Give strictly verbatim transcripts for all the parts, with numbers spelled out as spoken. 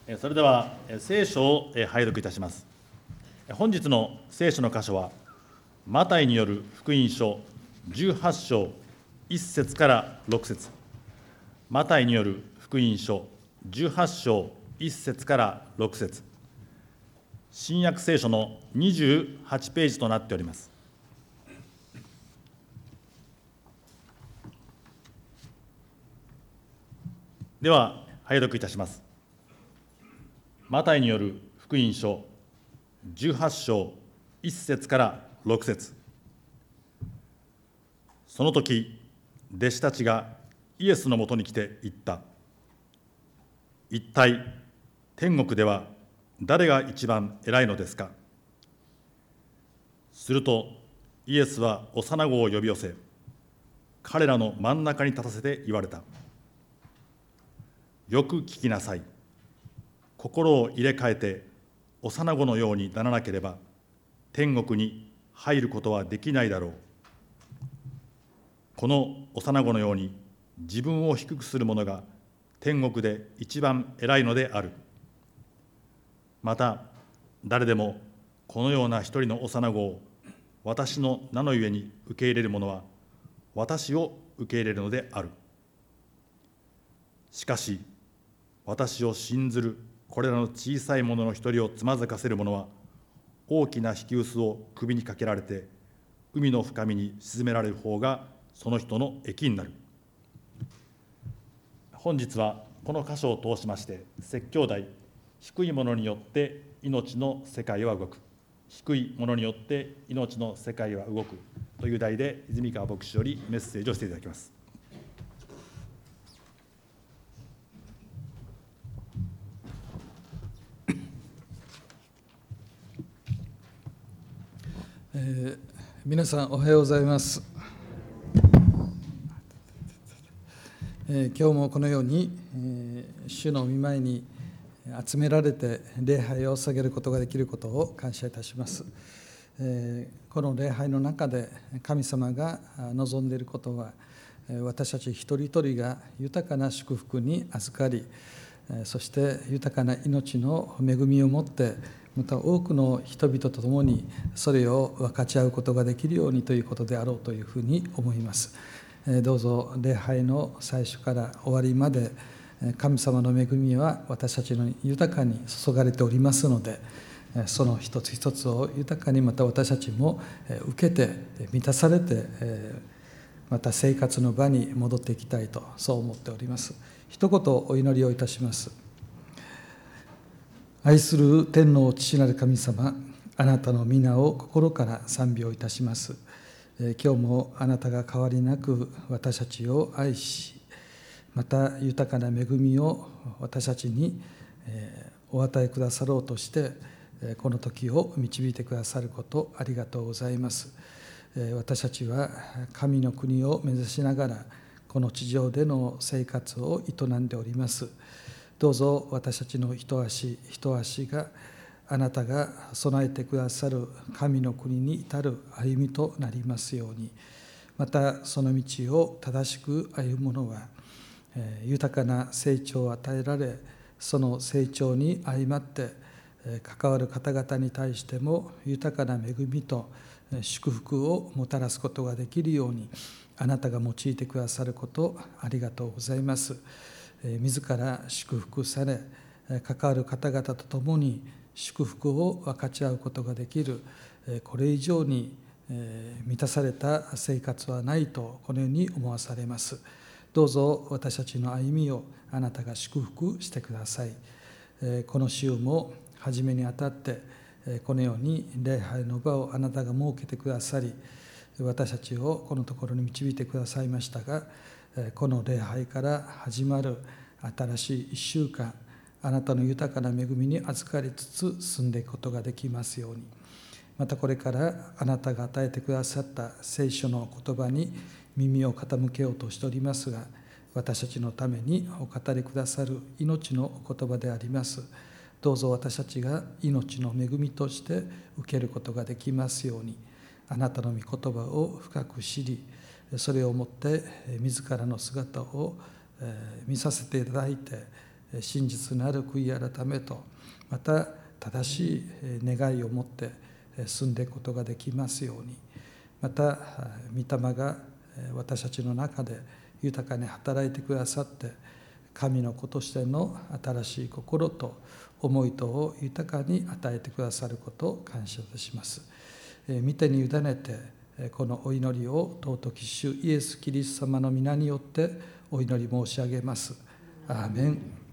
それでは聖書を拝読いたします。本日の聖書の箇所は、マタイによる福音書じゅうはち章いっ節からろく節、マタイによる福音書じゅうはち章いっ節からろく節、新約聖書のにじゅうはちページとなっております。では、拝読いたします。マタイによる福音書じゅうはち章いっ節からろく節。その時、弟子たちがイエスのもとに来て言った。一体、天国では誰が一番偉いのですか。すると、イエスは幼子を呼び寄せ、彼らの真ん中に立たせて言われた。よく聞きなさい。心を入れ替えて幼子のようにならなければ天国に入ることはできないだろう。この幼子のように自分を低くする者が天国で一番偉いのである。また誰でもこのような一人の幼子を私の名のゆえに受け入れる者は私を受け入れるのである。しかし私を信ずるこれらの小さいものの一人をつまずかせる者は、大きな引き臼を首にかけられて、海の深みに沈められる方がその人の益になる。本日はこの箇所を通しまして、説教題、低いものによって命の世界は動く。低いものによって命の世界は動くという題で、泉川牧師よりメッセージをしていただきます。 えー、皆さんおはようございます、えー、今日もこのように、えー、主の御前に集められて礼拝を捧げることができることを感謝いたします、えー、この礼拝の中で神様が望んでいることは、私たち一人一人が豊かな祝福に預かり、そして豊かな命の恵みを持ってまた多くの人々と共にそれを分かち合うことができるようにということであろうというふうに思います。どうぞ礼拝の最初から終わりまで神様の恵みは私たちの豊かに注がれておりますので、その一つ一つを豊かにまた私たちも受けて満たされて、また生活の場に戻っていきたいとそう思っております。一言お祈りをいたします。愛する天の父なる神様、あなたの皆を心から賛美をいたします。今日もあなたが変わりなく私たちを愛し、また豊かな恵みを私たちにお与えくださろうとしてこの時を導いてくださることありがとうございます。私たちは神の国を目指しながらこの地上での生活を営んでおります。どうぞ私たちの一足一足があなたが備えてくださる神の国に至る歩みとなりますように、またその道を正しく歩む者は豊かな成長を与えられ、その成長に相まって関わる方々に対しても豊かな恵みと祝福をもたらすことができるようにあなたが用いてくださることありがとうございます。自ら祝福され関わる方々と共に祝福を分かち合うことができる、これ以上に満たされた生活はないとこのように思わされます。どうぞ私たちの歩みをあなたが祝福してください。この週も初めにあたってこのように礼拝の場をあなたが設けてくださり、私たちをこのところに導いてくださいましたが、この礼拝から始まる新しいいっしゅうかん、あなたの豊かな恵みに預かりつつ進んでいくことができますように、またこれからあなたが与えてくださった聖書の言葉に耳を傾けようとしておりますが、私たちのためにお語りくださる命のお言葉であります。どうぞ私たちが命の恵みとして受けることができますように、あなたの御言葉を深く知り、それをもって自らの姿を見させていただいて、 真実なる悔い改めと、また正しい願いを持って進んでいくことができますように、また御霊が私たちの中で豊かに働いてくださって、神の子としての新しい心と思いとを豊かに与えてくださることを感謝いたします。御手に委ねてこのお祈りを尊き主イエス・キリスト様の皆によってお祈り申し上げます。アーメ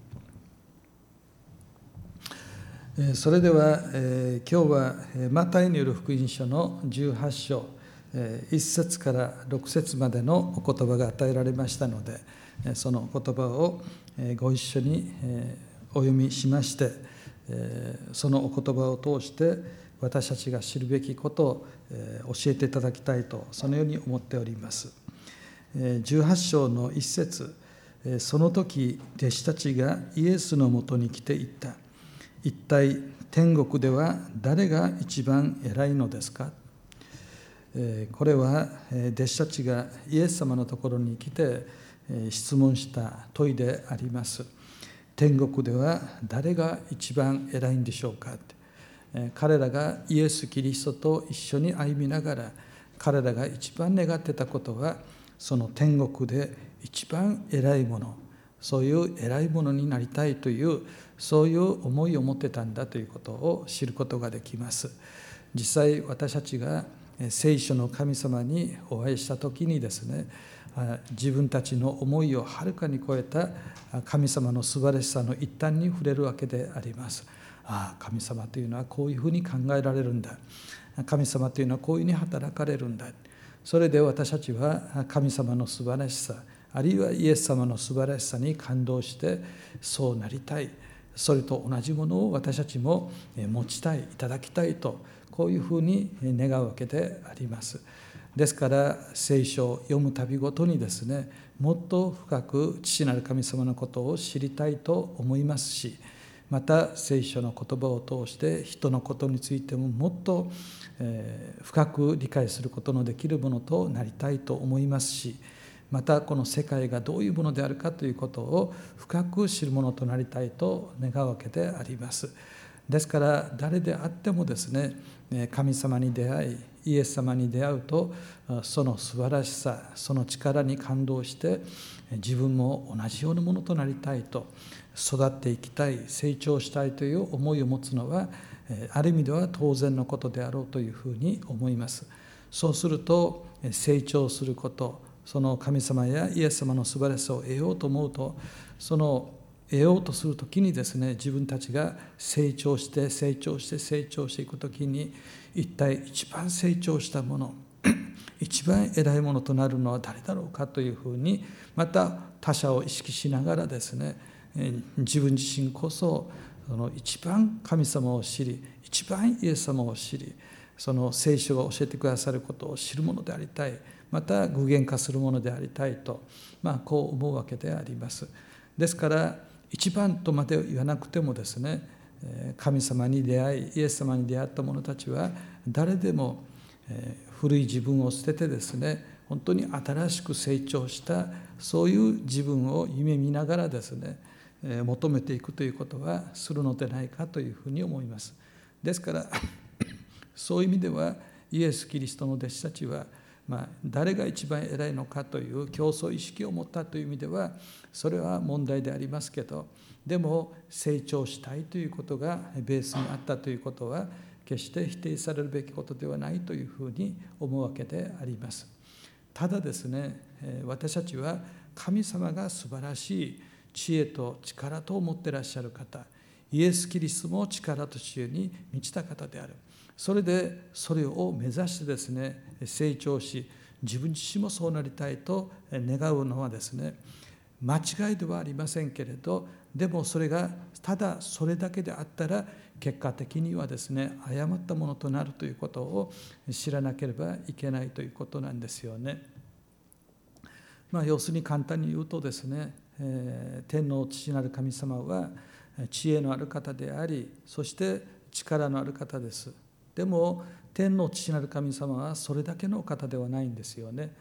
ン。それでは、えー、今日はマタイによる福音書のじゅうはち章いっ節からろく節までのお言葉が与えられましたので、そのお言葉をご一緒にお読みしまして、そのお言葉を通して私たちが知るべきことを教えていただきたいと、そのように思っております。じゅうはち章のいっ節、その時弟子たちがイエスのもとに来て言った。一体天国では誰が一番偉いのですか。これは弟子たちがイエス様のところに来て質問した問いであります。天国では誰が一番偉いんでしょうか。彼らがイエス・キリストと一緒に歩みながら、彼らが一番願ってたことは、その天国で一番偉いもの、そういう偉いものになりたいという、そういう思いを持ってたんだということを知ることができます。実際私たちが聖書の神様にお会いした時にですね、自分たちの思いをはるかに超えた神様の素晴らしさの一端に触れるわけであります。ああ、神様というのはこういうふうに考えられるんだ。神様というのはこういうふうに働かれるんだ。それで私たちは神様の素晴らしさ、あるいはイエス様の素晴らしさに感動して、そうなりたい。それと同じものを私たちも持ちたい、いただきたいと、こういうふうに願うわけであります。ですから聖書を読むたびごとにですね、もっと深く父なる神様のことを知りたいと思いますし、また聖書の言葉を通して人のことについてももっと深く理解することのできるものとなりたいと思いますし、またこの世界がどういうものであるかということを深く知るものとなりたいと願うわけであります。ですから誰であってもですね、神様に出会い、イエス様に出会うと、その素晴らしさ、その力に感動して自分も同じようなものとなりたいと、育っていきたい、成長したいという思いを持つのはある意味では当然のことであろうというふうに思います。そうすると成長すること、その神様やイエス様の素晴らしさを得ようと思うと、その得ようとするときにですね、自分たちが成長して成長して成長していくときに、一体一番成長したもの、一番偉いものとなるのは誰だろうかというふうに、また他者を意識しながらですね、自分自身こそその一番神様を知り、一番イエス様を知り、その聖書が教えてくださることを知るものでありたい、また具現化するものでありたいと、まあ、こう思うわけであります。ですから一番とまで言わなくてもですね、神様に出会い、イエス様に出会った者たちは誰でも古い自分を捨ててですね、本当に新しく成長したそういう自分を夢見ながらですね、求めていくということはするのでないかというふうに思います。ですからそういう意味ではイエス・キリストの弟子たちは、まあ、誰が一番偉いのかという競争意識を持ったという意味ではそれは問題でありますけど、でも成長したいということがベースにあったということは決して否定されるべきことではないというふうに思うわけであります。ただですね、私たちは神様が素晴らしい知恵と力と持っていらっしゃる方、イエス・キリストも力と知恵に満ちた方である。それでそれを目指してですね、成長し、自分自身もそうなりたいと願うのはですね、間違いではありませんけれど、でもそれがただそれだけであったら結果的にはですね、誤ったものとなるということを知らなければいけないということなんですよね。まあ、要するに簡単に言うとですね、えー、天の父なる神様は知恵のある方であり、そして力のある方です。でも天の父なる神様はそれだけの方ではないんですよね。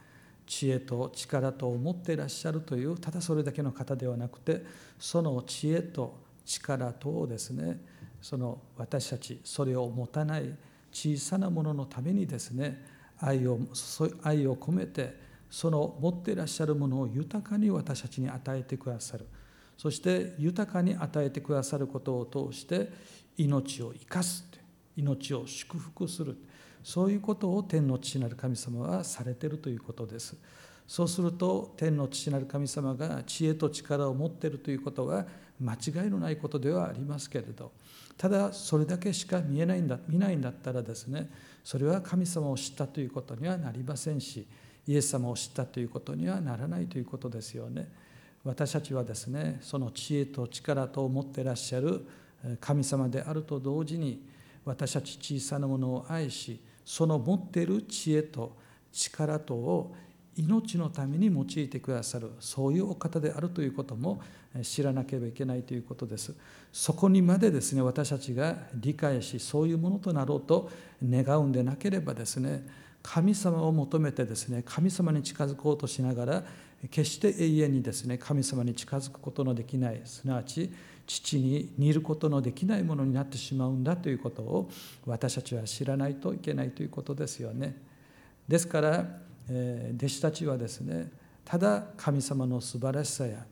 知恵と力とを持っていらっしゃるという、ただそれだけの方ではなくて、その知恵と力とをですね、その私たちそれを持たない小さなもののためにですね、愛を愛を込めて、その持っていらっしゃるものを豊かに私たちに与えてくださる。そして豊かに与えてくださることを通して命を生かす、命を祝福する、そういうことを天の父なる神様はされているということです。そうすると天の父なる神様が知恵と力を持っているということは間違いのないことではありますけれど、ただそれだけしか見えないんだ見ないんだったらですね、それは神様を知ったということにはなりませんし、イエス様を知ったということにはならないということですよね。私たちはですね、その知恵と力と持っていらっしゃる神様であると同時に、私たち小さなものを愛し、その持っている知恵と力とを命のために用いてくださる、そういうお方であるということも知らなければいけないということです。そこにまでですね、私たちが理解し、そういうものとなろうと願うんでなければですね、神様を求めてですね、神様に近づこうとしながら、決して永遠にですね、神様に近づくことのできない、すなわち父に似ることのできないものになってしまうんだということを私たちは知らないといけないということですよね。ですから、えー、弟子たちはですね、ただ神様の素晴らしさや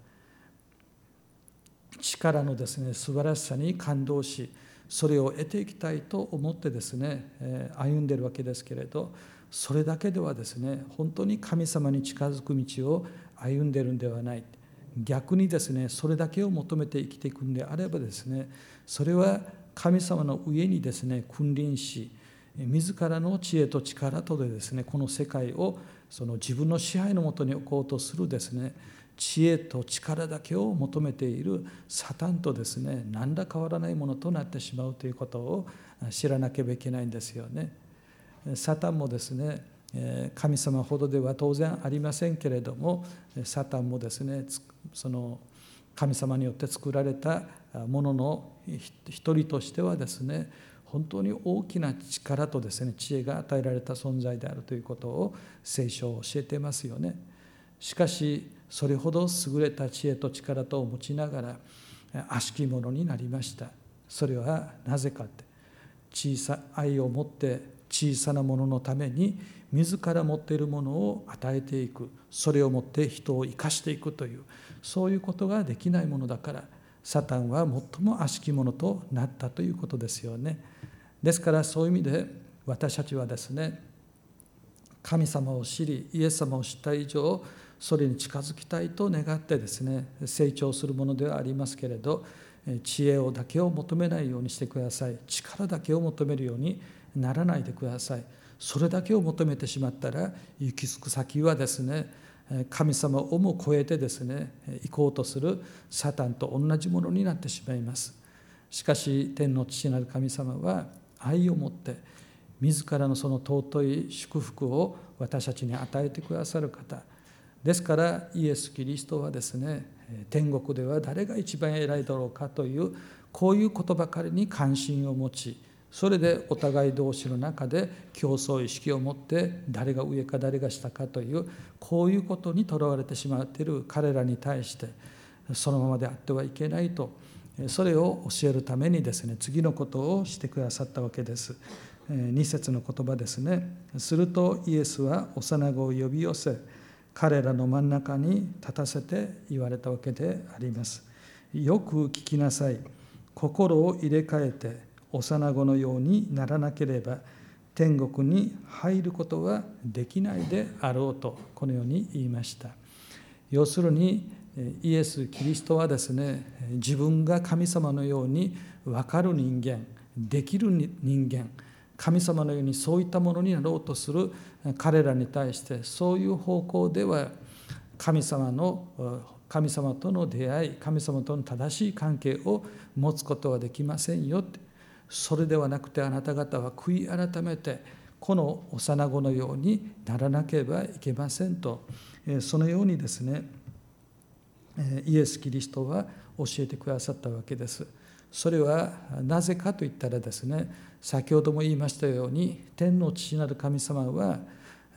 力のですね、素晴らしさに感動し、それを得ていきたいと思ってですね、えー、歩んでいるわけですけれど、それだけではですね、本当に神様に近づく道を歩んでいるんではない。逆にですね、それだけを求めて生きていくんであればですね、それは神様の上にですね、君臨し、自らの知恵と力とでですね、この世界をその自分の支配のもとに置こうとするですね、知恵と力だけを求めているサタンとですね、何ら変わらないものとなってしまうということを知らなければいけないんですよね。サタンもですね、神様ほどでは当然ありませんけれども、サタンもですね、その神様によって作られたものの一人としてはですね、本当に大きな力とですね、知恵が与えられた存在であるということを聖書を教えていますよね。しかしそれほど優れた知恵と力とを持ちながら悪しきものになりました。それはなぜかって、小さ愛を持って小さなもののために自ら持っているものを与えていく、それをもって人を生かしていくという、そういうことができないものだから、サタンは最も悪しきものとなったということですよね。ですからそういう意味で私たちはですね、神様を知りイエス様を知った以上、それに近づきたいと願ってですね、成長するものではありますけれど、知恵をだけを求めないようにしてください。力だけを求めるようにならないでください。それだけを求めてしまったら、行き着く先はですね、神様をも超えてですね、行こうとするサタンと同じものになってしまいます。しかし天の父なる神様は愛を持って自らのその尊い祝福を私たちに与えてくださる方ですから、イエス・キリストはですね、天国では誰が一番偉いだろうかという、こういうことばかりに関心を持ち、それでお互い同士の中で競争意識を持って誰が上か誰が下かという、こういうことにとらわれてしまっている彼らに対して、そのままであってはいけないと、それを教えるためにですね、次のことをしてくださったわけです。に節の言葉ですね。するとイエスは幼子を呼び寄せ、彼らの真ん中に立たせて言われたわけであります。よく聞きなさい。心を入れ替えて幼子のようにならなければ天国に入ることはできないであろうと、このように言いました。要するにイエス・キリストはですね、自分が神様のように分かる人間、できる人間、神様のようにそういったものになろうとする彼らに対して、そういう方向では神様の神様との出会い、神様との正しい関係を持つことはできませんよって。それではなくて、あなた方は悔い改めてこの幼子のようにならなければいけませんと、そのようにですね、イエス・キリストは教えてくださったわけです。それはなぜかといったらですね、先ほども言いましたように、天の父なる神様は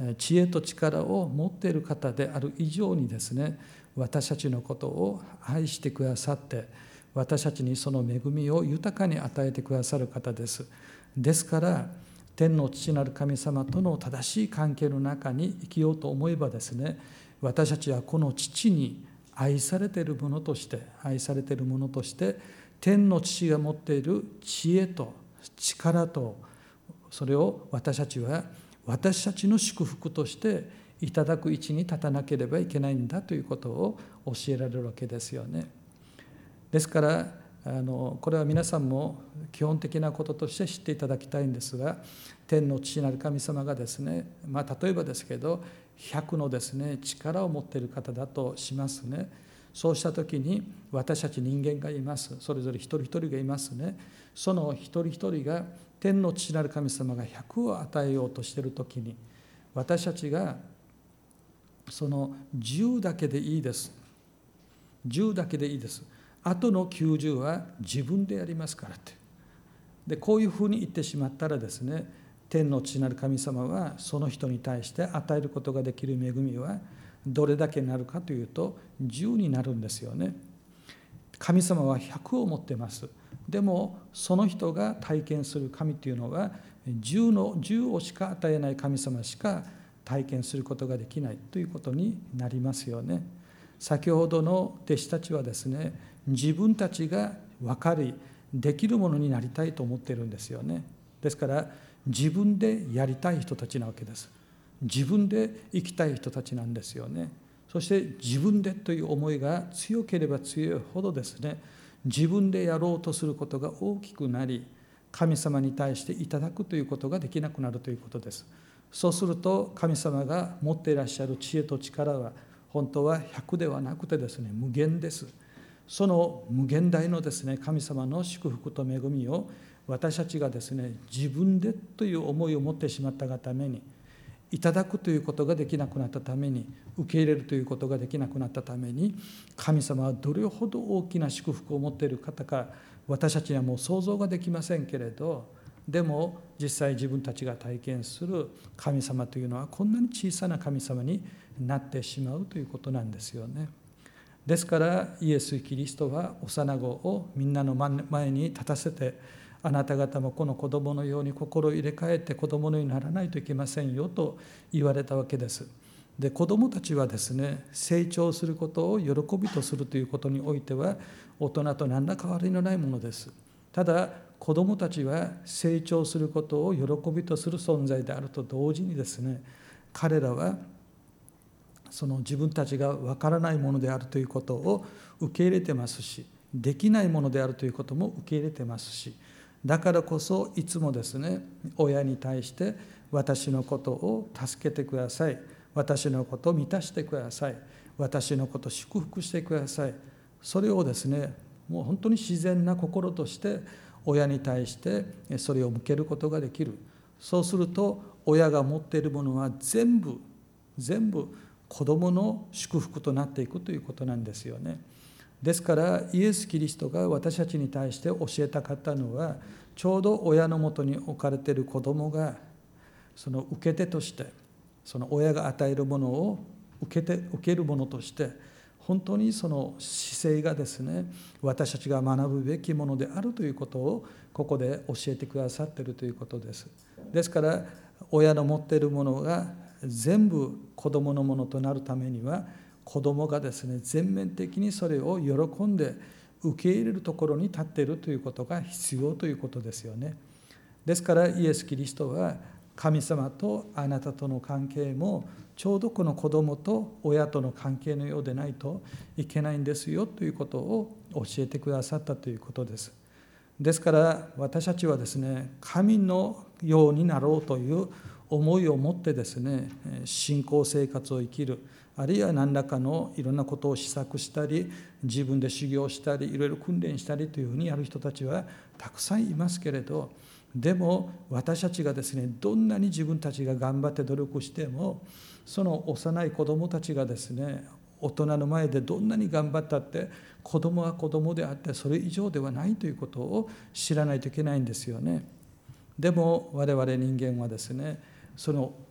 知恵と力を持っている方である以上にですね、私たちのことを愛してくださって、私たちにその恵みを豊かに与えてくださる方です。ですから天の父なる神様との正しい関係の中に生きようと思えばですね、私たちはこの父に愛されているものとして愛されているものとして天の父が持っている知恵と力と、それを私たちは私たちの祝福としていただく位置に立たなければいけないんだということを教えられるわけですよね。ですからあのこれは皆さんも基本的なこととして知っていただきたいんですが、天の父なる神様がですね、まあ、例えばですけどひゃくのですね力を持っている方だとしますね。そうした時に私たち人間がいます。それぞれ一人一人がいますね。その一人一人が天の父なる神様がひゃくを与えようとしている時に、私たちがそのじゅうだけでいいです。じゅうだけでいいです。あとのきゅうじゅうは自分でやりますからって。でこういうふうに言ってしまったらですね、天の父なる神様はその人に対して与えることができる恵みはどれだけになるかというとじゅうになるんですよね。神様はひゃくを持っています。でもその人が体験する神というのはじゅうのじゅうをしか与えない神様しか体験することができないということになりますよね。先ほどの弟子たちはですね、自分たちが分かりできるものになりたいと思っているんですよね。ですから自分でやりたい人たちなわけです。自分で生きたい人たちなんですよね。そして自分でという思いが強ければ強いほどですね、自分でやろうとすることが大きくなり、神様に対していただくということができなくなるということです。そうすると神様が持っていらっしゃる知恵と力は本当はひゃくではなくてですね、無限です。その無限大のですね、神様の祝福と恵みを私たちがですね、自分でという思いを持ってしまったがために、いただくということができなくなったために、受け入れるということができなくなったために、神様はどれほど大きな祝福を持っている方か、私たちにはもう想像ができませんけれど、でも実際自分たちが体験する神様というのはこんなに小さな神様になってしまうということなんですよね。ですからイエス・キリストは幼子をみんなの前に立たせて、あなた方もこの子供のように心を入れ替えて子供のようにならないといけませんよと言われたわけです。で、子供たちはですね、成長することを喜びとするということにおいては大人と何ら変わりのないものです。ただ子供たちは成長することを喜びとする存在であると同時にですね、彼らはその自分たちがわからないものであるということを受け入れてますし、できないものであるということも受け入れてますし、だからこそいつもですね、親に対して私のことを助けてください、私のことを満たしてください、私のことを祝福してください、それをですね、もう本当に自然な心として親に対してそれを向けることができる。そうすると親が持っているものは全部全部子どもの祝福となっていくということなんですよね。ですからイエス・キリストが私たちに対して教えたかったのは、ちょうど親のもとに置かれている子どもがその受け手として、その親が与えるものを受けて受けるものとして、本当にその姿勢がですね、私たちが学ぶべきものであるということをここで教えてくださっているということです。ですから親の持っているものが全部子どものものとなるためには、子どもがですね、全面的にそれを喜んで受け入れるところに立っているということが必要ということですよね。ですからイエス・キリストは神様とあなたとの関係もちょうどこの子どもと親との関係のようでないといけないんですよということを教えてくださったということです。ですから私たちはですね、神のようになろうという思いを持ってですね、信仰生活を生きる、あるいは何らかのいろんなことを試作したり、自分で修行したり、いろいろ訓練したりというふうにやる人たちはたくさんいますけれど、でも私たちがですね、どんなに自分たちが頑張って努力しても、その幼い子どもたちがですね、大人の前でどんなに頑張ったって子どもは子どもであってそれ以上ではないということを知らないといけないんですよね。でも我々人間はですね、その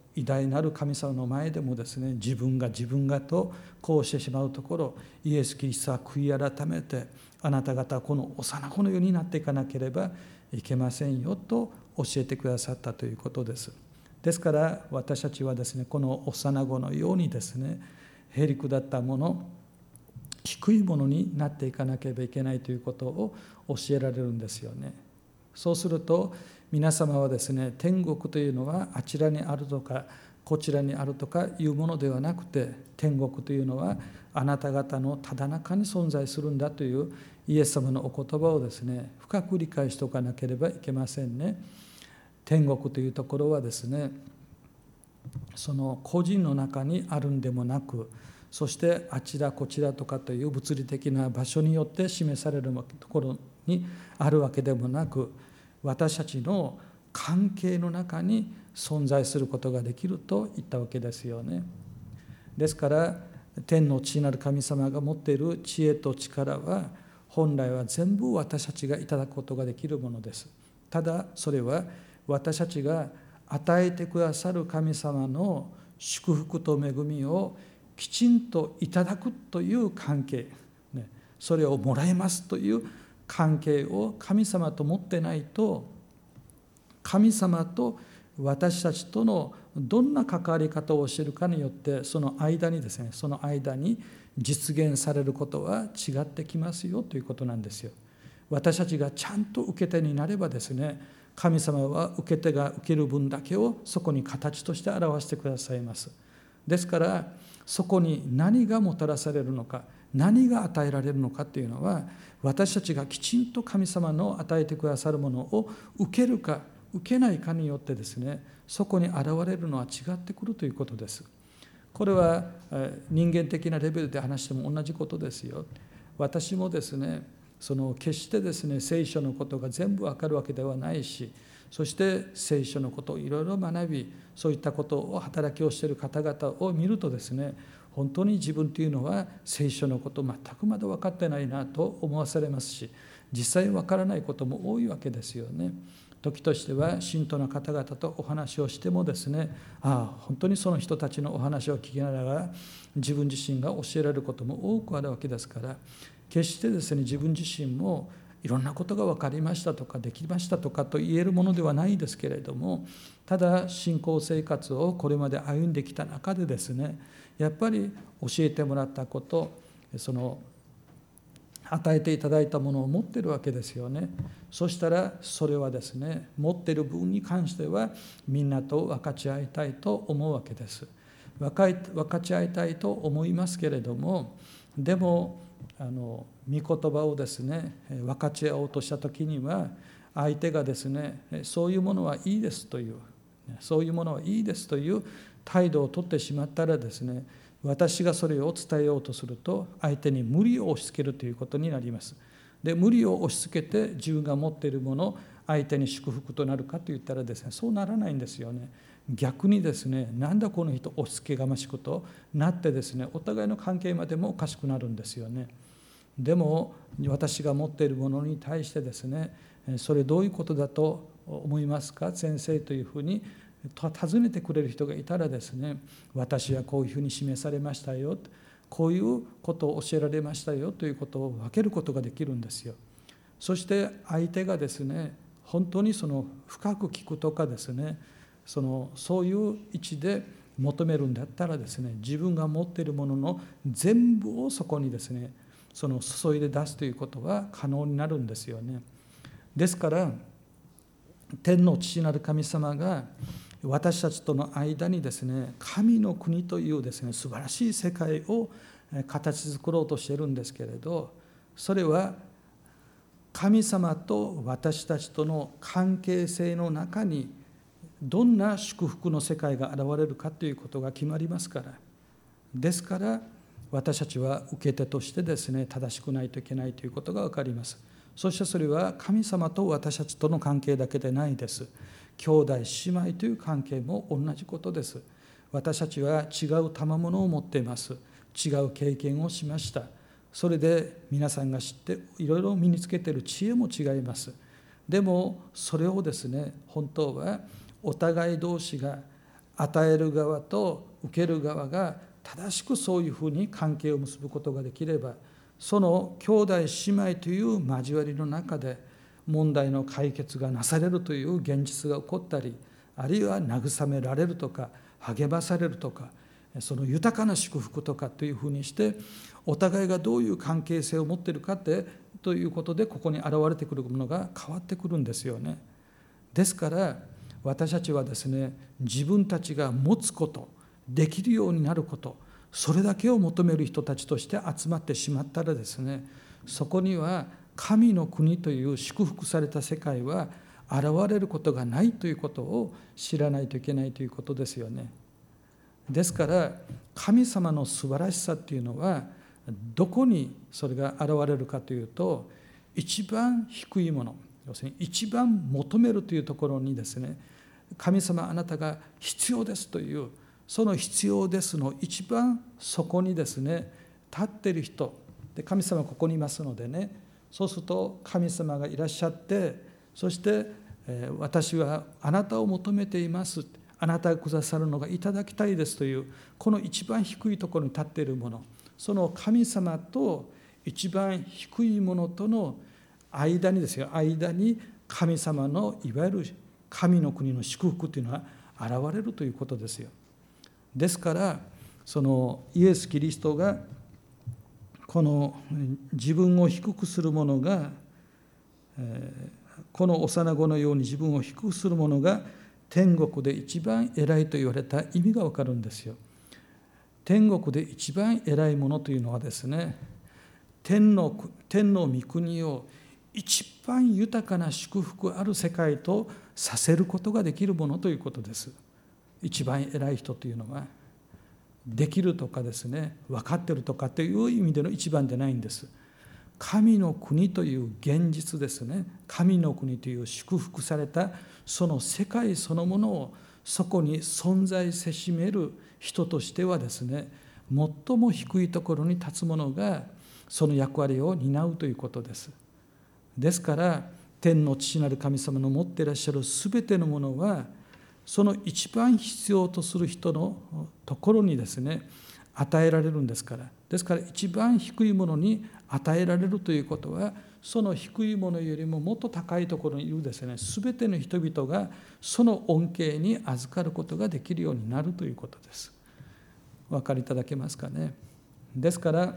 偉大なる神様の前でもですね、自分が自分がとこうしてしまうところ、イエス・キリストは悔い改めて、あなた方はこの幼子のようになっていかなければいけませんよと教えてくださったということです。ですから私たちはですね、この幼子のようにですね、へりくだったもの、低いものになっていかなければいけないということを教えられるんですよね。そうすると皆様はですね、天国というのはあちらにあるとかこちらにあるとかいうものではなくて、天国というのはあなた方のただ中に存在するんだというイエス様のお言葉をですね、深く理解しておかなければいけませんね。天国というところはですね、その個人の中にあるんでもなく、そしてあちらこちらとかという物理的な場所によって示されるところにあるわけでもなく、私たちの関係の中に存在することができると言ったわけですよね。ですから天の父なる神様が持っている知恵と力は本来は全部私たちがいただくことができるものです。ただそれは私たちが与えてくださる神様の祝福と恵みをきちんといただくという関係、それをもらえますという関係を神様と持ってないと、神様と私たちとのどんな関わり方をしているかによって、その間にですね、その間に実現されることは違ってきますよということなんですよ。私たちがちゃんと受け手になればですね、神様は受け手が受ける分だけをそこに形として表してくださいます。ですからそこに何がもたらされるのか、何が与えられるのかというのは、私たちがきちんと神様の与えてくださるものを受けるか受けないかによってですね、そこに現れるのは違ってくるということです。これは人間的なレベルで話しても同じことですよ。私もですね、その決してですね、聖書のことが全部わかるわけではないし、そして聖書のことをいろいろ学び、そういったことを働きをしている方々を見るとですね、本当に自分というのは聖書のこと全くまだ分かってないなと思わされますし、実際分からないことも多いわけですよね。時としては信徒の方々とお話をしてもですね、ああ本当にその人たちのお話を聞きながら自分自身が教えられることも多くあるわけですから、決してですね、自分自身もいろんなことが分かりましたとかできましたとかと言えるものではないですけれども、ただ信仰生活をこれまで歩んできた中でですね、やっぱり教えてもらったこと、その与えていただいたものを持っているわけですよね。そしたらそれはですね、持っている分に関してはみんなと分かち合いたいと思うわけです。分かち合いたいと思いますけれども、でもあの御言葉をですね分かち合おうとした時には、相手がですねそういうものはいいですというそういうものはいいですという態度をとってしまったらですね、私がそれを伝えようとすると相手に無理を押し付けるということになります。で、無理を押し付けて自分が持っているものを相手に祝福となるかといったらですね、そうならないんですよね。逆にですね、なんだこの人押し付けがましくとなってですね、お互いの関係までもおかしくなるんですよね。でも私が持っているものに対してですね、それどういうことだと思いますか先生というふうに尋ねてくれる人がいたらですね、私はこういうふうに示されましたよ、こういうことを教えられましたよということを分けることができるんですよ。そして相手がですね、本当にその深く聞くとかですね、そのそういう位置で求めるんだったらですね、自分が持っているものの全部をそこにですね、その注いで出すということが可能になるんですよね。ですから天の父なる神様が私たちとの間にですね、神の国というですね、素晴らしい世界を形作ろうとしているんですけれど、それは神様と私たちとの関係性の中にどんな祝福の世界が現れるかということが決まりますから。ですから私たちは受け手としてですね、正しくないといけないということが分かります。そしてそれは神様と私たちとの関係だけでないです。兄弟姉妹という関係も同じことです。私たちは違う賜物を持っています。違う経験をしました。それで皆さんが知っていろいろ身につけている知恵も違います。でもそれをですね、本当はお互い同士が与える側と受ける側が正しくそういうふうに関係を結ぶことができれば、その兄弟姉妹という交わりの中で問題の解決がなされるという現実が起こったり、あるいは慰められるとか励まされるとか、その豊かな祝福とかというふうにして、お互いがどういう関係性を持っているかってということで、ここに現れてくるものが変わってくるんですよね。ですから私たちはですね、自分たちが持つこと、できるようになること、それだけを求める人たちとして集まってしまったらですね、そこには神の国という祝福された世界は現れることがないということを知らないといけないということですよね。ですから神様の素晴らしさっていうのはどこにそれが現れるかというと、一番低いもの、要するに一番求めるというところにですね、神様あなたが必要ですという、その必要ですの一番そこにですね立っている人で、神様はここにいますのでね、そうすると神様がいらっしゃって、そして、えー、私はあなたを求めています、あなたがくださるのがいただきたいですという、この一番低いところに立っているもの、その神様と一番低いものとの間にですよ、間に神様のいわゆる神の国の祝福というのは現れるということですよ。ですからそのイエス・キリストがこの自分を低くする者が、この幼子のように自分を低くする者が天国で一番偉いと言われた意味がわかるんですよ。天国で一番偉いものというのはですね、天の、天の御国を一番豊かな祝福ある世界とさせることができるものということです。一番偉い人というのはできるとかですね、分かってるとかという意味での一番でないんです。神の国という現実ですね、神の国という祝福されたその世界そのものをそこに存在せしめる人としてはですね、最も低いところに立つ者がその役割を担うということです。ですから天の父なる神様の持っていらっしゃるすべてのものは、その一番必要とする人のところにですね与えられるんですから。ですから一番低いものに与えられるということは、その低いものよりももっと高いところにいるですね、すべての人々がその恩恵に預かることができるようになるということです。お分かりいただけますかね。ですから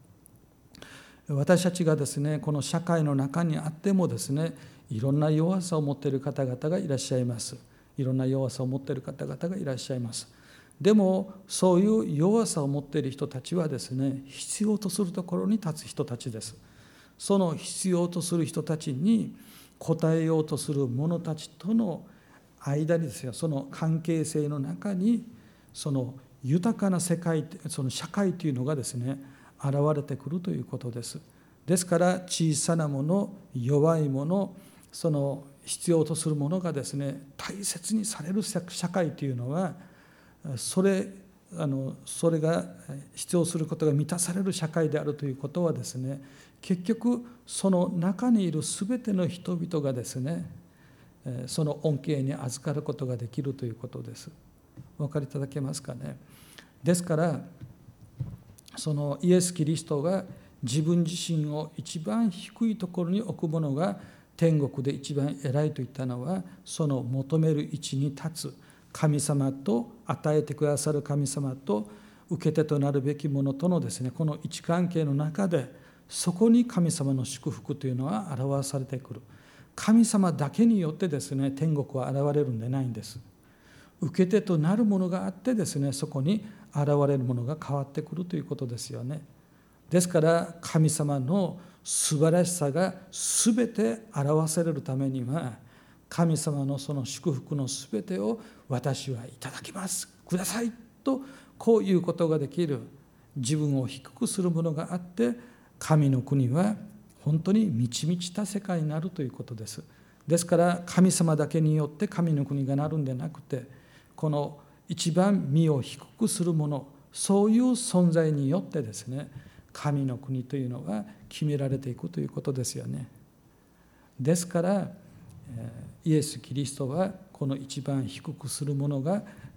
私たちがですね、この社会の中にあってもですね、いろんな弱さを持っている方々がいらっしゃいます。いろんな弱さを持っている方々がいらっしゃいます。でもそういう弱さを持っている人たちはですね、必要とするところに立つ人たちです。その必要とする人たちに応えようとする者たちとの間にですよ、その関係性の中にその豊かな世界、その社会というのがですね現れてくるということです。ですから小さなもの、弱いもの、その必要とするものがですね大切にされる社会というのは、それあのそれが必要することが満たされる社会であるということはですね、結局その中にいるすべての人々がですねその恩恵に預かることができるということです。お分かりいただけますかね。ですからそのイエス・キリストが自分自身を一番低いところに置くものが天国で一番偉いと言ったのは、その求める位置に立つ神様と、与えてくださる神様と受け手となるべきものとのですね、この位置関係の中で、そこに神様の祝福というのは表されてくる。神様だけによってですね天国は現れるんでないんです。受け手となるものがあってですね、そこに現れるものが変わってくるということですよね。ですから神様の素晴らしさが全て表されるためには、神様のその祝福の全てを私はいただきます、くださいとこういうことができる、自分を低くするものがあって、神の国は本当に満ち満ちた世界になるということです。ですから神様だけによって神の国がなるんでなくて、この一番身を低くするもの、そういう存在によってですね、神の国というのは決められていくということですよね。ですからイエス・キリストはこの一番低くするものが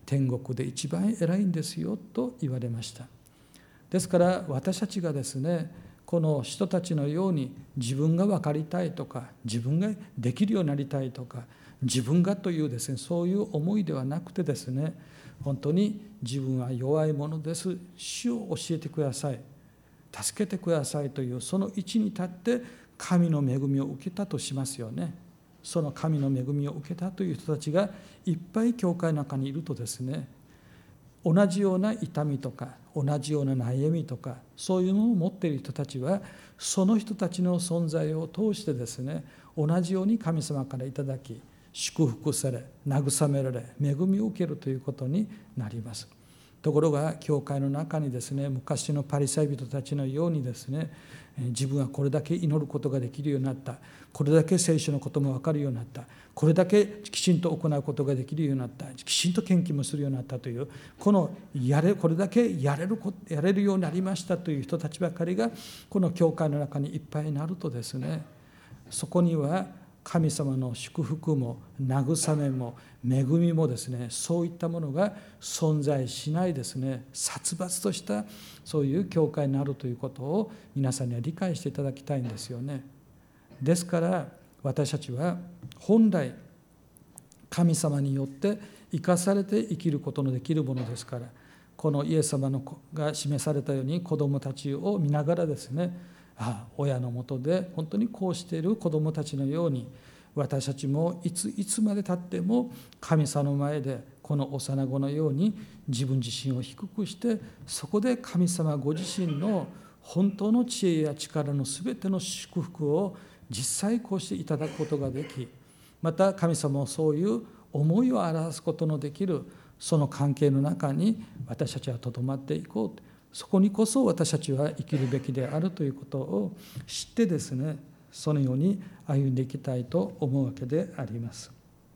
天国で一番偉いんですよと言われました。ですから私たちがですね、この人たちのように自分が分かりたいとか、自分ができるようになりたいとか、自分がというですね、そういう思いではなくてですね、本当に自分は弱いものです、主を教えてください、助けてくださいというその位置に立って神の恵みを受けたとしますよね。その神の恵みを受けたという人たちがいっぱい教会の中にいるとですね、同じような痛みとか同じような悩みとかそういうのを持っている人たちは、その人たちの存在を通してですね、同じように神様からいただき、祝福され、慰められ、恵みを受けるということになります。ところが教会の中にですね、昔のパリサイ人たちのようにですね、自分はこれだけ祈ることができるようになった、これだけ聖書のことも分かるようになった、これだけきちんと行うことができるようになった、きちんと献金もするようになったという、このやれこれだけやれるやれるようになりましたという人たちばかりがこの教会の中にいっぱいになるとですね、そこには神様の祝福も慰めも恵みもですね、そういったものが存在しないですね、殺伐としたそういう教会になるということを皆さんには理解していただきたいんですよね。ですから私たちは本来神様によって生かされて生きることのできるものですから、このイエス様のが示されたように子どもたちを見ながらですね、ああ親のもとで本当にこうしている子どもたちのように、私たちもいついつまでたっても神様の前でこの幼子のように自分自身を低くして、そこで神様ご自身の本当の知恵や力のすべての祝福を実際こうしていただくことができ、また神様もそういう思いを表すことのできるその関係の中に私たちはとどまっていこう、そこにこそ私たちは生きるべきであるということを知ってですね、そのように歩んでいきたいと思うわけであります。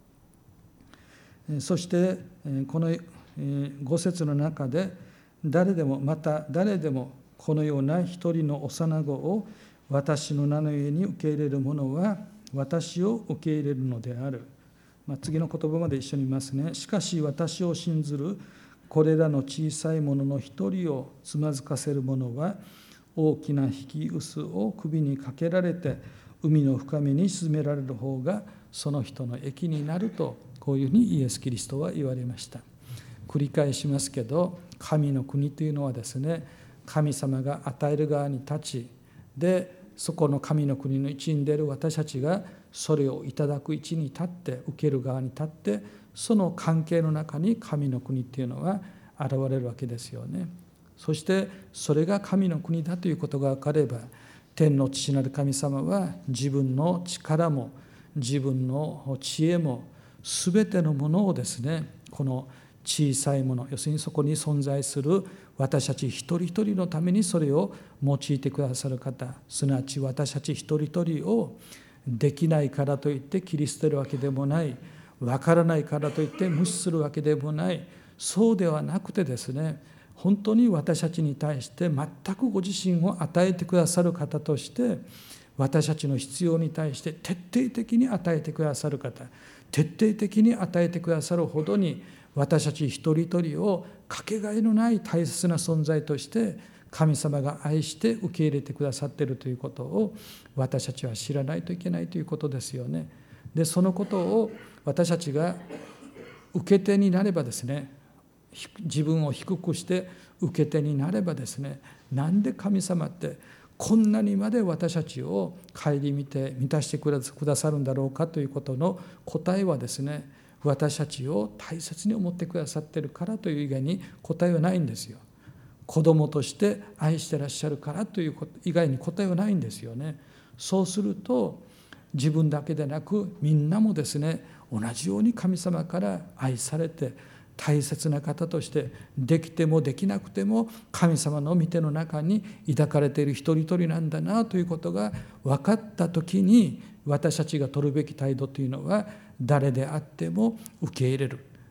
そしてこのご節の中で、誰でもまた誰でもこのような一人の幼子を私の名の上に受け入れる者は私を受け入れるのである。まあ、次の言葉まで一緒に言いますね。しかし私を信ずるこれらの小さい者の一人をつまずかせる者は、大きな引き臼を首にかけられて海の深みに沈められる方がその人の益になると、こういうふうにイエス・キリストは言われました。繰り返しますけど、神の国というのはですね、神様が与える側に立ち、でそこの神の国の一員である私たちがそれをいただく位置に立って、受ける側に立って、その関係の中に神の国っていうのは現れるわけですよね。そしてそれが神の国だということが分かれば、天の父なる神様は自分の力も自分の知恵も全てのものをですね、この小さいもの、要するにそこに存在する私たち一人一人のためにそれを用いてくださる方、すなわち私たち一人一人をできないからといって切り捨てるわけでもない、わからないからといって無視するわけでもない、そうではなくてですね、本当に私たちに対して全くご自身を与えてくださる方として、私たちの必要に対して徹底的に与えてくださる方、徹底的に与えてくださるほどに、私たち一人一人をかけがえのない大切な存在として神様が愛して受け入れてくださっているということを私たちは知らないといけないということですよね。でそのことを私たちが受け手になればですね、自分を低くして受け手になればですね、なんで神様ってこんなにまで私たちを顧みて満たしてくださるんだろうかということの答えはですね、私たちを大切に思ってくださっているからという以外に答えはないんですよ。子供として愛してらっしゃるからということ以外に答えはないんですよね。そうすると自分だけでなくみんなもですね、同じように神様から愛されて大切な方として、できてもできなくても神様の御手の中に抱かれている一人一人なんだなということが分かったときに、私たちが取るべき態度というのは、誰であっても受け入れる、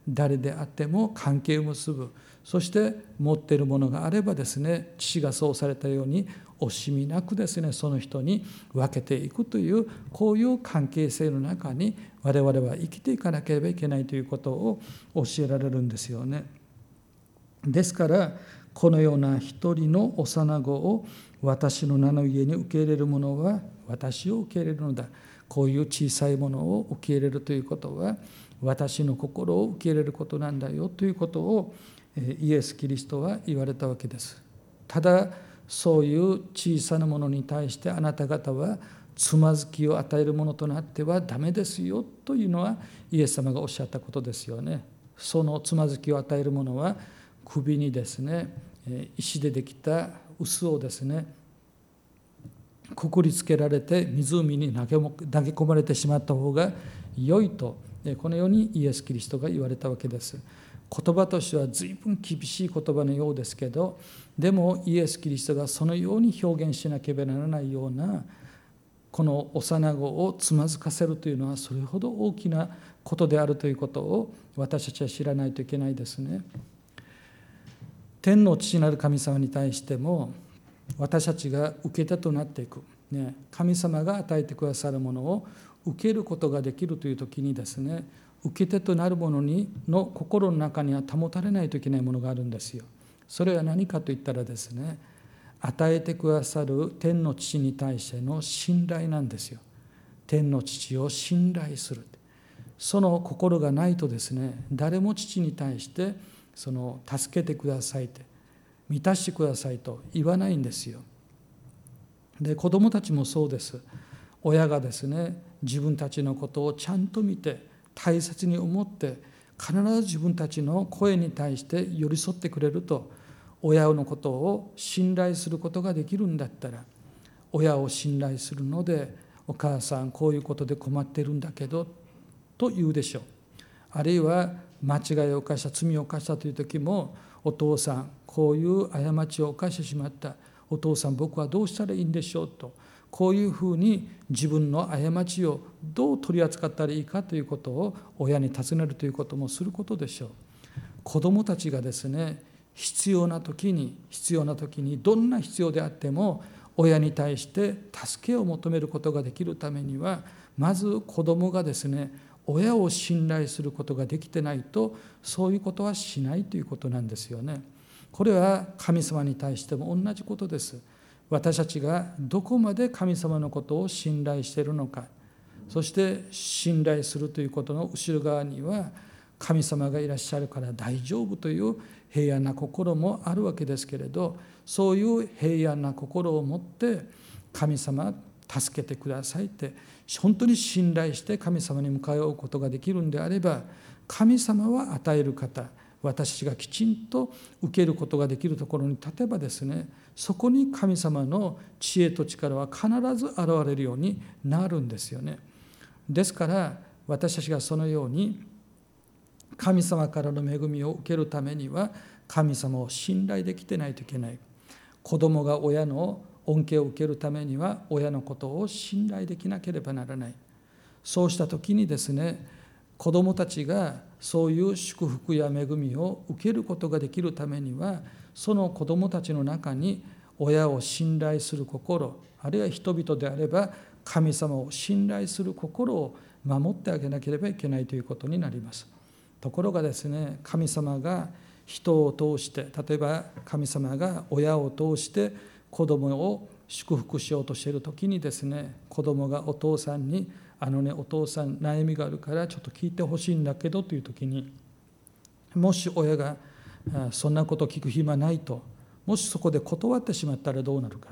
誰であっても関係を結ぶ。そして持っているものがあればですね、父がそうされたように惜しみなくですね、その人に分けていくという、こういう関係性の中に我々は生きていかなければいけないということを教えられるんですよね。ですからこのような一人の幼子を私の名の家に受け入れる者は私を受け入れるのだ。こういう小さいものを受け入れるということは私の心を受け入れることなんだよということをイエス・キリストは言われたわけです。ただそういう小さなものに対してあなた方はつまずきを与えるものとなってはダメですよというのはイエス様がおっしゃったことですよね。そのつまずきを与えるものは首にですね、石でできた臼をですねくくりつけられて湖に投げ込まれてしまった方が良いと、このようにイエス・キリストが言われたわけです。言葉としては随分厳しい言葉のようですけど、でもイエス・キリストがそのように表現しなければならないようなこの幼子をつまずかせるというのはそれほど大きなことであるということを私たちは知らないといけないですね。天の父なる神様に対しても私たちが受け手となっていく、ね、神様が与えてくださるものを受けることができるという時にですね、受け手となるものにの心の中には保たれないといけないものがあるんですよ。それは何かといったらですね、与えてくださる天の父に対しての信頼なんですよ。天の父を信頼する、その心がないとですね、誰も父に対してその助けてくださいって満たしてくださいと言わないんですよ。で、子どもたちもそうです。親がですね、自分たちのことをちゃんと見て大切に思って必ず自分たちの声に対して寄り添ってくれると、親のことを信頼することができるんだったら、親を信頼するので、お母さんこういうことで困ってるんだけどと言うでしょう。あるいは間違いを犯した、罪を犯したという時も、お父さんこういう過ちを犯してしまった、お父さん僕はどうしたらいいんでしょうと、こういうふうに自分の過ちをどう取り扱ったらいいかということを親に尋ねるということもすることでしょう。子どもたちがですね、必要な時に必要な時にどんな必要であっても親に対して助けを求めることができるためには、まず子どもがですね、親を信頼することができてないと、そういうことはしないということなんですよね。これは神様に対しても同じことです。私たちがどこまで神様のことを信頼しているのか、そして信頼するということの後ろ側には神様がいらっしゃるから大丈夫という平安な心もあるわけですけれど、そういう平安な心を持って神様助けてくださいって本当に信頼して神様に向かい合うことができるんであれば、神様は与える方、私がきちんと受けることができるところに立てばですね、そこに神様の知恵と力は必ず現れるようになるんですよね。ですから私たちがそのように神様からの恵みを受けるためには、神様を信頼できてないといけない。子供が親の恩恵を受けるためには親のことを信頼できなければならない。そうした時にですね、子どもたちがそういう祝福や恵みを受けることができるためには、その子どもたちの中に親を信頼する心、あるいは人々であれば神様を信頼する心を守ってあげなければいけないということになります。ところがですね、神様が人を通して、例えば神様が親を通して子供を祝福しようとしている時にですね、子供がお父さんに、あのねお父さん悩みがあるからちょっと聞いてほしいんだけどという時に、もし親がそんなこと聞く暇ないと、もしそこで断ってしまったらどうなるかって、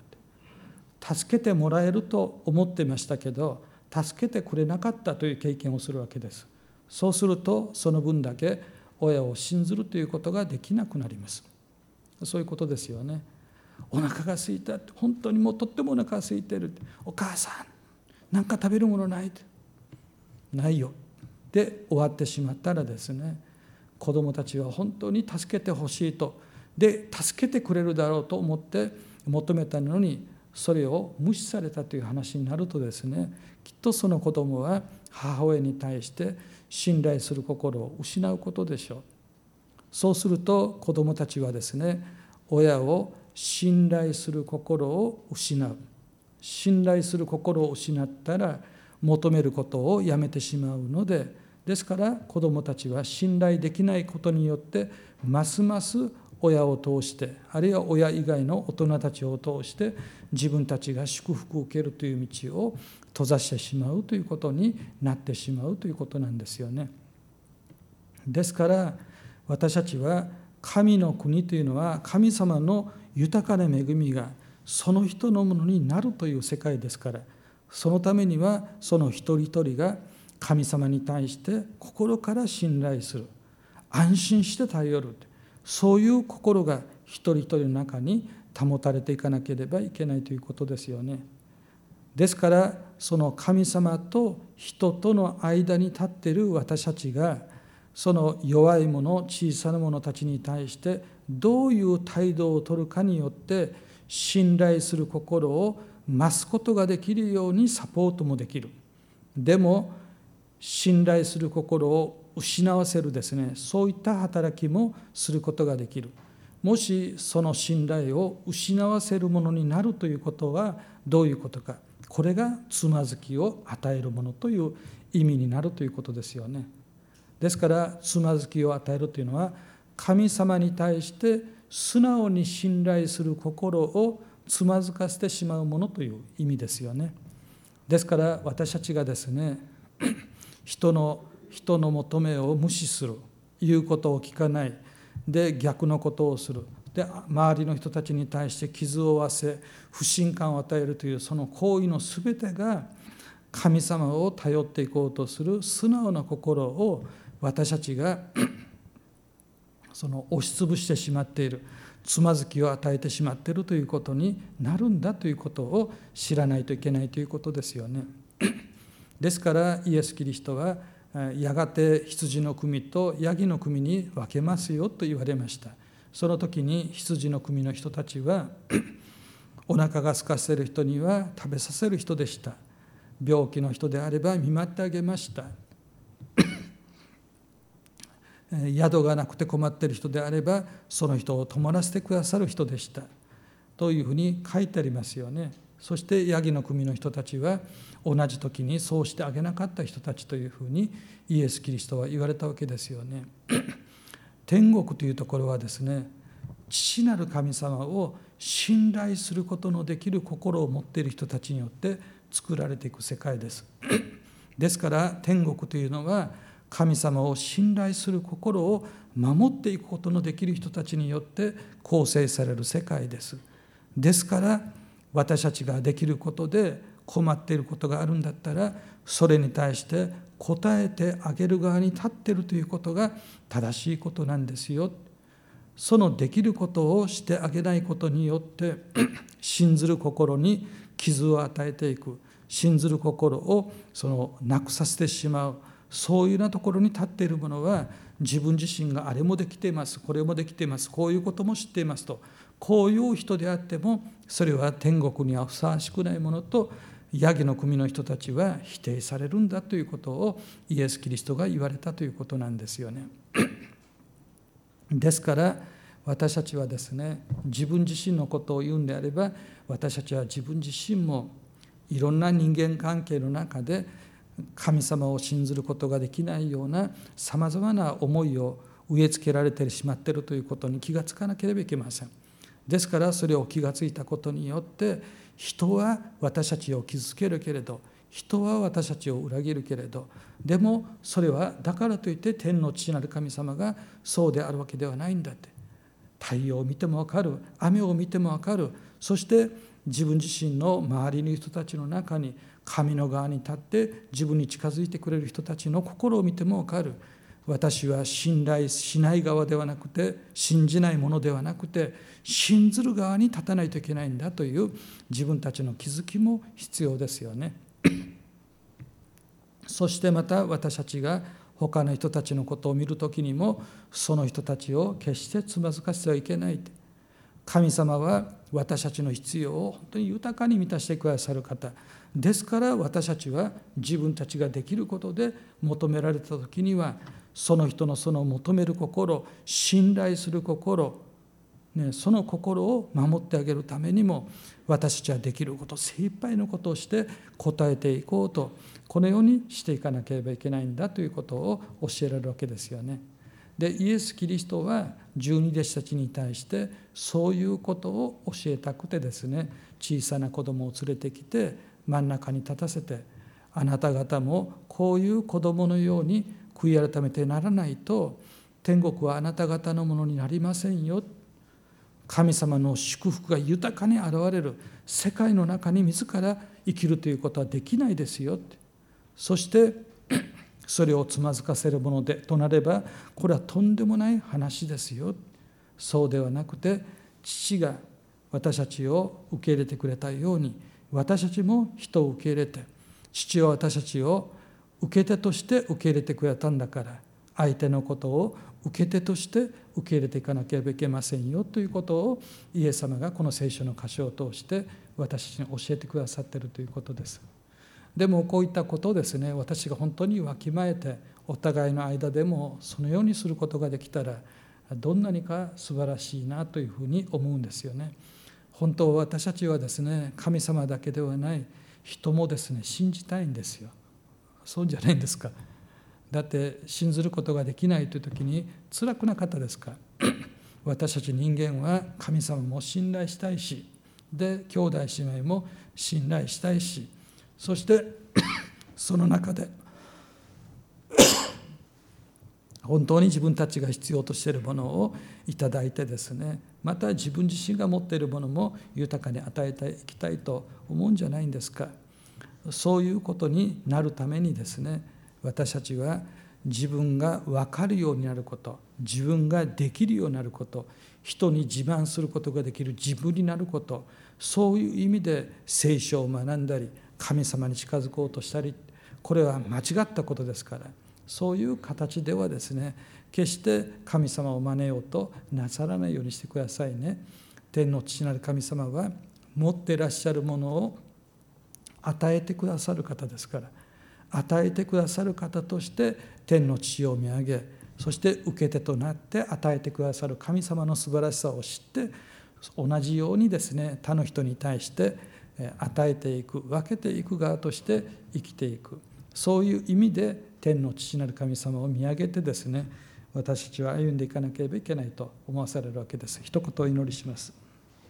助けてもらえると思ってましたけど助けてくれなかったという経験をするわけです。そうするとその分だけ親を信ずるということができなくなります。そういうことですよね。お腹が空いた、本当にもうとってもお腹が空いてる、お母さんなんか食べるものない、ないよで終わってしまったらですね、子どもたちは本当に助けてほしいと、で助けてくれるだろうと思って求めたのに、 それを無視されたという話になるとですね、きっとその子供は母親に対して信頼する心を失うことでしょう。そうすると子供たちはですね、親を信頼する心を失う。信頼する心を失ったら求めることをやめてしまうので、ですから子どもたちは信頼できないことによってますます親を通して、あるいは親以外の大人たちを通して自分たちが祝福を受けるという道を閉ざしてしまうということになってしまうということなんですよね。ですから私たちは神の国というのは神様の豊かな恵みがその人のものになるという世界ですから、そのためにはその一人一人が神様に対して心から信頼する、安心して頼る、そういう心が一人一人の中に保たれていかなければいけないということですよね。ですからその神様と人との間に立っている私たちが、その弱い者、小さな者たちに対してどういう態度を取るかによって信頼する心を増すことができるようにサポートもできる。でも信頼する心を失わせるですね、そういった働きもすることができる。もしその信頼を失わせるものになるということはどういうことか。これがつまずきを与えるものという意味になるということですよね。ですからつまずきを与えるというのは、神様に対して素直に信頼する心をつまずかせてしまうものという意味ですよね。ですから私たちがですね、人の人の求めを無視する、言うことを聞かないで逆のことをする、で周りの人たちに対して傷を負わせ不信感を与えるという、その行為のすべてが神様を頼っていこうとする素直な心を私たちがその押しつぶしてしまっている、つまずきを与えてしまっているということになるんだということを知らないといけないということですよね。ですからイエス・キリストはやがて羊の組とヤギの組に分けますよと言われました。その時に羊の組の人たちはお腹が空かせる人には食べさせる人でした。病気の人であれば見舞ってあげました。宿がなくて困っている人であればその人を泊まらせてくださる人でしたというふうに書いてありますよね。そしてヤギの組の人たちは同じ時にそうしてあげなかった人たちというふうにイエス・キリストは言われたわけですよね。天国というところはですね、父なる神様を信頼することのできる心を持っている人たちによって作られていく世界です。ですから天国というのは神様を信頼する心を守っていくことのできる人たちによって構成される世界です。ですから私たちができることで困っていることがあるんだったら、それに対して答えてあげる側に立っているということが正しいことなんですよ。そのできることをしてあげないことによって信ずる心に傷を与えていく、信ずる心をそのなくさせてしまう、そういうようなところに立っているものは、自分自身があれもできています、これもできています、こういうことも知っていますと、こういう人であってもそれは天国にはふさわしくないものと、ヤギの組の人たちは否定されるんだということをイエス・キリストが言われたということなんですよね。ですから私たちはですね、自分自身のことを言うんであれば、私たちは自分自身もいろんな人間関係の中で神様を信ずることができないようなさまざまな思いを植え付けられてしまっているということに気がつかなければいけません。ですからそれを気がついたことによって、人は私たちを傷つけるけれど、人は私たちを裏切るけれど、でもそれはだからといって天の父なる神様がそうであるわけではないんだって。太陽を見ても分かる、雨を見ても分かる、そして自分自身の周りの人たちの中に神の側に立って自分に近づいてくれる人たちの心を見ても分かる。私は信頼しない側ではなくて、信じないものではなくて、信ずる側に立たないといけないんだという自分たちの気づきも必要ですよね。そしてまた私たちが他の人たちのことを見るときにも、その人たちを決してつまずかせてはいけない。 神様は私たちの必要を本当に豊かに満たしてくださる方ですから、私たちは自分たちができることで求められた時には、その人のその求める心、信頼する心、ね、その心を守ってあげるためにも、私たちはできること、精一杯のことをして応えていこうと、このようにしていかなければいけないんだということを教えられるわけですよね。で、イエス・キリストは十二弟子たちに対してそういうことを教えたくてですね、小さな子供を連れてきて真ん中に立たせて、あなた方もこういう子供のように悔い改めてならないと、天国はあなた方のものになりませんよ。神様の祝福が豊かに現れる世界の中に自ら生きるということはできないですよ。そしてそれをつまずかせるものでとなれば、これはとんでもない話ですよ。そうではなくて、父が私たちを受け入れてくれたように、私たちも人を受け入れて、父は私たちを受け手として受け入れてくれたんだから、相手のことを受け手として受け入れていかなければいけませんよということを、イエス様がこの聖書の箇所を通して私たちに教えてくださっているということです。でもこういったことをですね、私が本当にわきまえて、お互いの間でもそのようにすることができたら、どんなにか素晴らしいなというふうに思うんですよね。本当は私たちはですね、神様だけではない人もですね、信じたいんですよ。そうじゃないんですか。だって信ずることができないという時に辛くなかったですか。私たち人間は神様も信頼したいし、で兄弟姉妹も信頼したいし、そしてその中で本当に自分たちが必要としているものをいただいてですね、また自分自身が持っているものも豊かに与えていきたいと思うんじゃないんですか。そういうことになるためにですね、私たちは自分が分かるようになること、自分ができるようになること、人に自慢することができる自分になること、そういう意味で聖書を学んだり神様に近づこうとしたり、これは間違ったことですから、そういう形ではですね、決して神様を真似ようとなさらないようにしてくださいね。天の父なる神様は持っていらっしゃるものを与えてくださる方ですから、与えてくださる方として天の父を見上げ、そして受け手となって与えてくださる神様の素晴らしさを知って、同じようにですね、他の人に対して与えていく、分けていく側として生きていく、そういう意味で天の父なる神様を見上げてですね、私たちは歩んでいかなければいけないと思わされるわけです。一言お祈りします。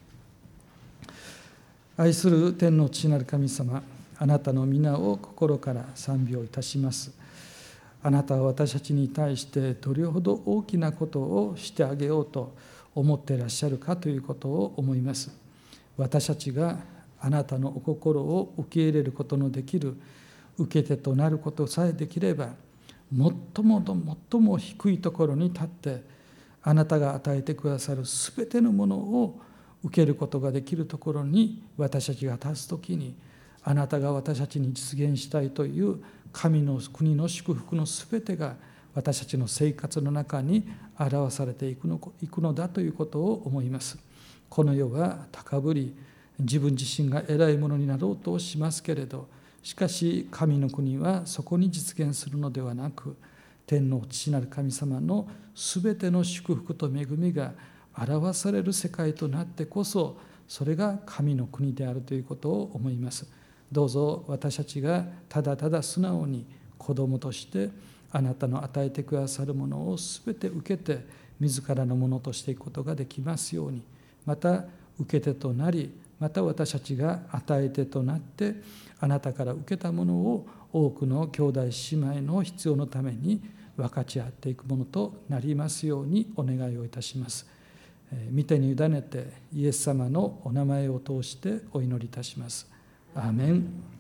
愛する天の父なる神様、あなたの皆を心から賛美をいたします。あなたは私たちに対してどれほど大きなことをしてあげようと思っていらっしゃるかということを思います。私たちがあなたのお心を受け入れることのできる受け手となることさえできれば、最も最も低いところに立ってあなたが与えてくださるすべてのものを受けることができるところに私たちが立つときに、あなたが私たちに実現したいという神の国の祝福のすべてが私たちの生活の中に表されていくの、いくのだということを思います。この世は高ぶり、自分自身が偉いものになろうとしますけれど、しかし神の国はそこに実現するのではなく、天の父なる神様のすべての祝福と恵みが表される世界となってこそ、それが神の国であるということを思います。どうぞ私たちがただただ素直に子供としてあなたの与えてくださるものをすべて受けて自らのものとしていくことができますように、また受け手となり、また私たちが与え手となってあなたから受けたものを多くの兄弟姉妹の必要のために分かち合っていくものとなりますようにお願いをいたします。御手に委ねてイエス様のお名前を通してお祈りいたします。アーメン。